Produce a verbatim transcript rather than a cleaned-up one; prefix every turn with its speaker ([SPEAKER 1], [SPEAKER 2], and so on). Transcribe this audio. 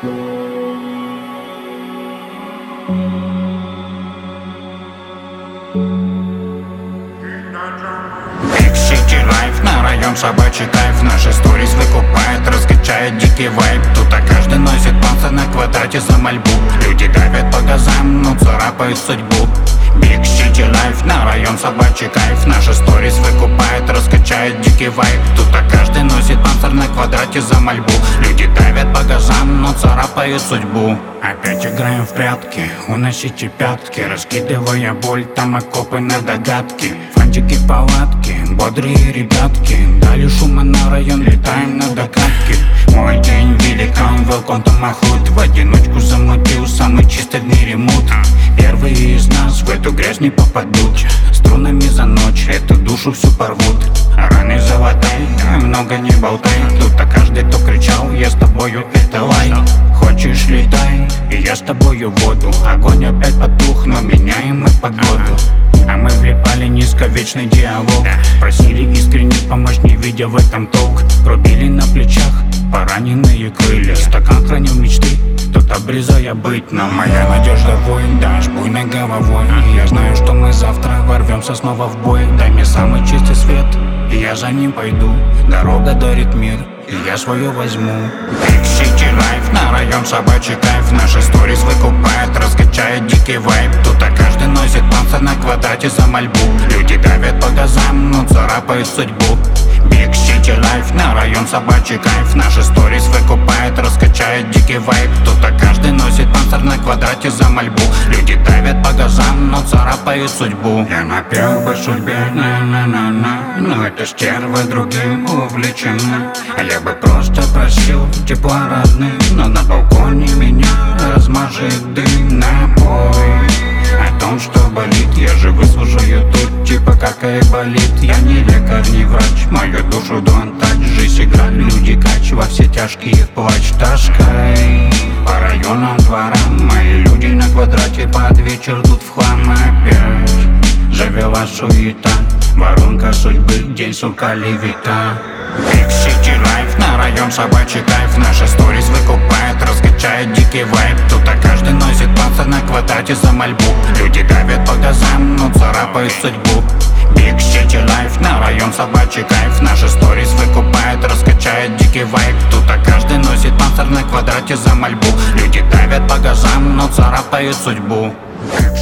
[SPEAKER 1] Big City Life, на район собачий кайф. Наши сторис выкупает, раскачает дикий вайб. Тут а каждый носит панцирь на квадрате за мольбу. Люди давят по газам, но царапают судьбу. Big City Life, на район собачий кайф. Наши сторис выкупает, раскачает дикий вайб. Тут а каждый носит панцирь на квадрате за мольбу. Люди давят по газам, но царапают судьбу. Опять играем в прятки, уносите пятки, раскидывая боль, там окопы на догадки. Фантики палатки, бодрые ребятки, дали шума на район, летаем на докатке. Мой день великан, welcome to my hood. В одиночку замутил самый чистый в мире мут. Первые из нас в эту грязь не попадут. Струнами за ночь эту душу всю порвут. Раны золотай, много не болтай. Тут-то каждый, кто кричал, я с тобою, это лай. Хочешь летай, и я с тобою в воду. Огонь опять потух, но меняем мы погоду. А мы влипали низко, вечный диалог. Просили искренне помочь, не видя в этом толк. Рубили на плечах пораненные крылья. Стакан хранил мечты, тут обрезая быть. Но моя надежда воин, дашь буйной головой. Я знаю, что мы завтра ворвемся снова в бой. Дай мне самый чистый свет, и я за ним пойду. Дорога дарит мир, и я свое возьму. Big City Life, на район собачий кайф. Наши сторис выкупает, раскачает дикий вайб. Тут а каждый носит панцирь на квадрате за мольбу. Люди давят по газам, но царапают судьбу. Big City Life, на район собачий кайф. Наши сторис выкупает, раскачает дикий вайб. Тут а каждый носит панцирь на квадрате за мольбу. Люди давят по газам, но царапают судьбу. Я напел бы судьбе, на-на-на-на, но эта стерва другим увлечена. А я бы просто просил тепла родных, но на балконе меня размажет дым. Напой о том, что болит, я же выслушаю тут, типа как и болит. Я не лекарь, не врач, мою душу don't touch. Жизнь игра, люди кач, во все тяжкие плач. Таскай по районам, дворам, мои люди на квадрате под вечер тут в хлам опять. Завела суета, воронка судьбы, день сука левита. Big City Life, на район собачий кайф. Наши сторис выкупает, раскачает дикий вайб. Тут а каждый носит панцирь на квадрате за мольбу. Люди давят по газам, но царапают судьбу. Big City Life, на район собачий кайф. Наши сторис выкупает, раскачает дикий вайб. Тут а каждый носит панцирь на квадрате за мольбу. Люди давят по газам, но царапают судьбу.